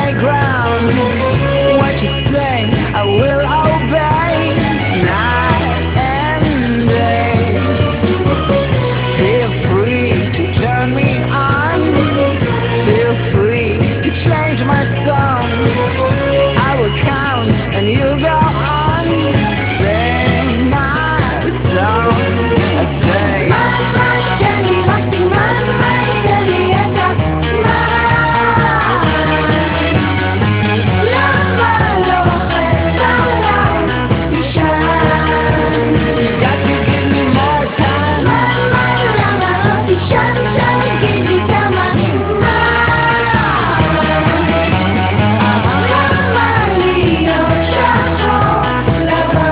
ground. What you say, I will obey. Night and day. Feel free to turn me on. Feel free to change my song. I will count and you go on. Sing my song. I say Mama, tell me what's in my mind. Tell me yes or no. Lama lo rebala, you shine. you got to give me more time. Mama, lama lo shine, shine, give me kama Mama, Leo, shaho, lava.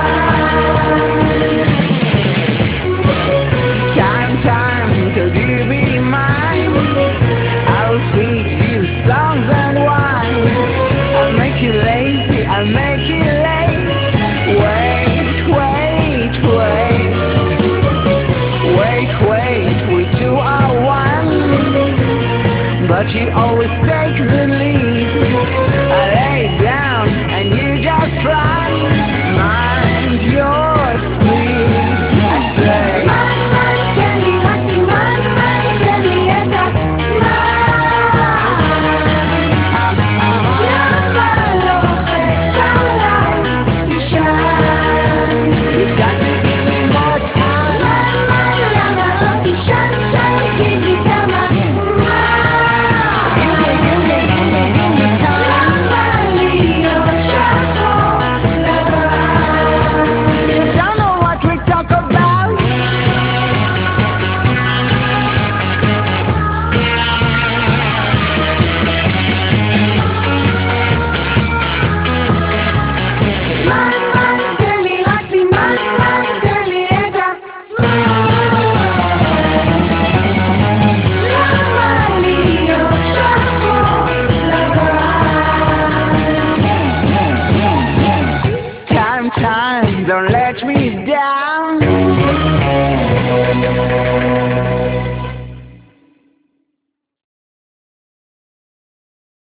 Time, could you be mine? I'll feed you songs and wine. I'll make you lazy, I'll make you